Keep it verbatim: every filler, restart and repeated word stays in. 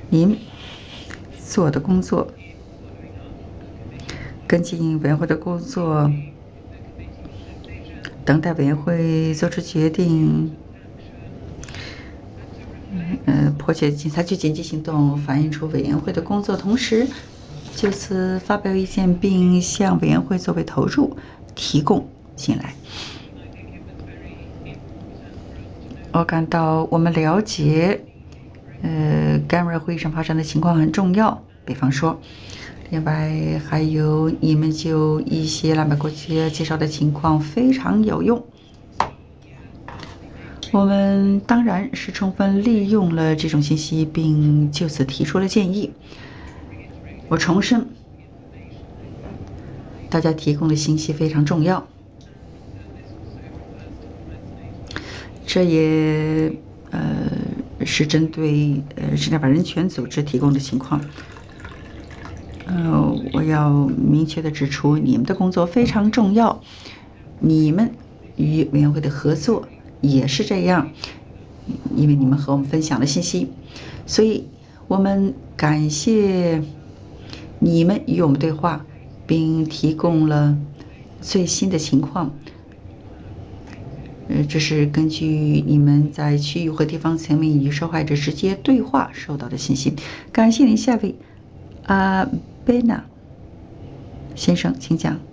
您做的工作，跟进委员会的工作，等待委员会做出决定。呃，迫切采取紧急行动，反映出委员会的工作，同时就此发表意见，并向委员会作为投入提供信赖。我感到我们了解，呃，干委会议上发生的情况很重要。比方说，另外还有你们就一些拉美国家介绍的情况非常有用。我们当然是充分利用了这种信息，并就此提出了建议。我重申，大家提供的信息非常重要。这也呃是针对呃日内瓦人权组织提供的情况。呃，我要明确地指出，你们的工作非常重要，你们与委员会的合作也是这样，因为你们和我们分享了信息，所以我们感谢你们与我们对话，并提供了最新的情况。呃，这是根据你们在区域和地方层面与受害者直接对话收到的信息。感谢您，下位，阿贝纳先生，请讲。